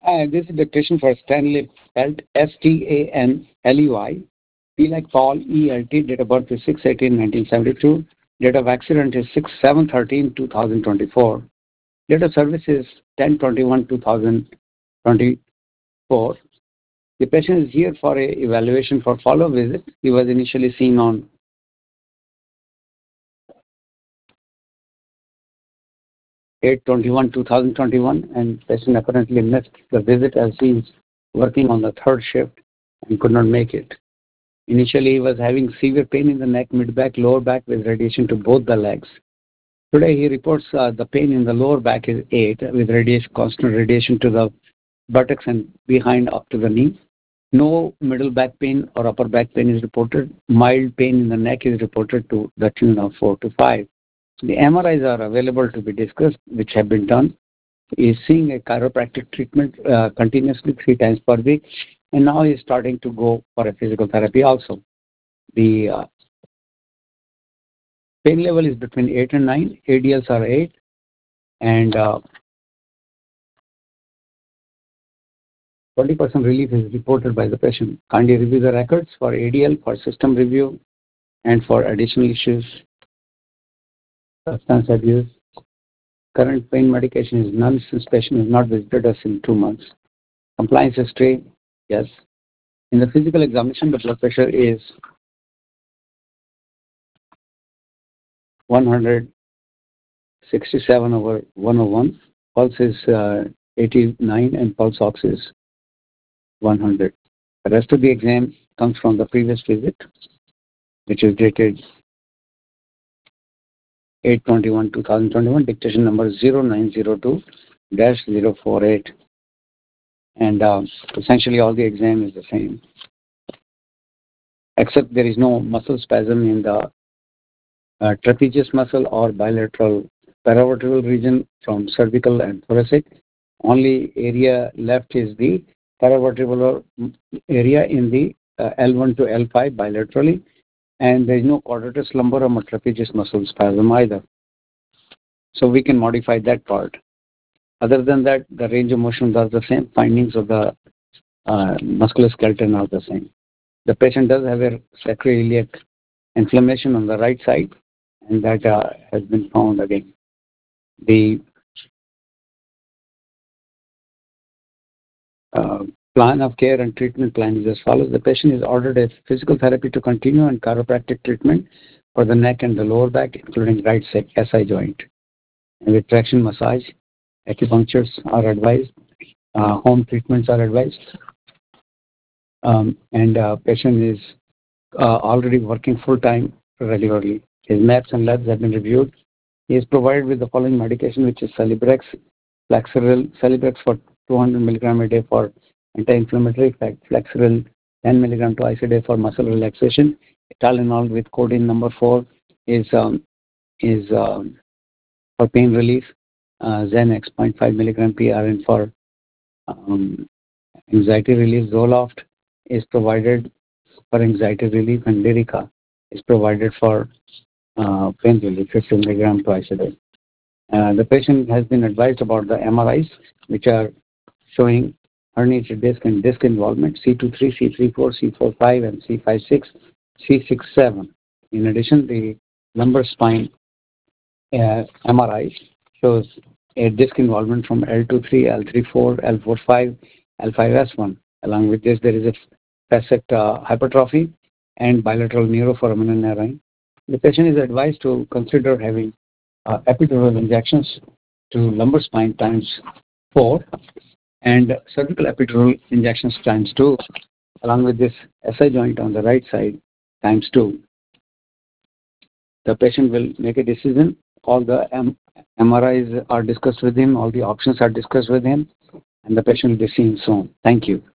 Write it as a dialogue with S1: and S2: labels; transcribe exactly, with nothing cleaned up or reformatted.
S1: Uh, this is dictation for Stanley Pelt, S T A N L E Y. P like Paul, E L T. Date of birth is six eighteen nineteen seventy-two. Date of accident is six seven thirteen two thousand twenty-four. Date of service is ten twenty-one two thousand twenty-four. The patient is here for a evaluation for follow-up visit. He was initially seen on eight twenty-one two thousand twenty-one, and patient apparently missed the visit as he is working on the third shift and could not make it. Initially, he was having severe pain in the neck, mid-back, lower back with radiation to both the legs. Today, he reports uh, the pain in the lower back is eight with radiation, constant radiation to the buttocks and behind up to the knee. No middle back pain or upper back pain is reported. Mild pain in the neck is reported to the tune of four to five. The M R Is are available to be discussed, which have been done. He is seeing a chiropractic treatment uh, continuously three times per week, and now he is starting to go for a physical therapy also. The uh, pain level is between eight and nine. A D Ls are eight, and uh, twenty percent relief is reported by the patient. Kindly review the records for A D L, for system review, and for additional issues. Substance abuse. Current pain medication is none since patient has not visited us in two months. Compliance history, yes. In the physical examination, the blood pressure is one hundred sixty-seven over one oh one. Pulse is uh, eighty-nine and pulse ox is one hundred. The rest of the exam comes from the previous visit, which is dated eight twenty-one two thousand twenty-one, dictation number zero nine zero two dash zero four eight. And uh, essentially all the exam is the same, except there is no muscle spasm in the uh, trapezius muscle or bilateral paravertebral region from cervical and thoracic. Only area left is the paravertebral area in the uh, L one to L five bilaterally, and there is no quadratus lumborum or trapezius muscle spasm either. So we can modify that part. Other than that, the range of motion are the same. Findings of the uh, musculoskeleton are the same. The patient does have a sacroiliac inflammation on the right side, and that uh, has been found again. The uh, plan of care and treatment plan is as follows. The patient is ordered a physical therapy to continue and chiropractic treatment for the neck and the lower back, including right S I joint. And with traction massage, acupunctures are advised, uh, home treatments are advised, um, and uh, patient is uh, already working full-time regularly. His maps and labs have been reviewed. He is provided with the following medication, which is Celebrex, Flexeril, Celebrex for two hundred milligram a day for anti-inflammatory effect, Flexeril ten milligram twice a day for muscle relaxation. Tylenol with codeine number four is um, is um, for pain relief. Uh, Xanax zero point five milligram P R N for um, anxiety relief. Zoloft is provided for anxiety relief, and Lyrica is provided for uh, pain relief, fifty milligram twice a day. Uh, the patient has been advised about the M R Is, which are showing herniated disc and disc involvement, C two three, C three four, C four five, and C five six, C six seven. In addition, the lumbar spine uh, M R I shows a disc involvement from L two three, L three four, L four five, L five S one. Along with this, there is a facet uh, hypertrophy and bilateral neuroforaminal narrowing. The patient is advised to consider having uh, epidural injections to lumbar spine times four and cervical epidural injections times two, along with this S I joint on the right side times two. The patient will make a decision. All the M- MRIs are discussed with him, all the options are discussed with him, and the patient will be seen soon. Thank you.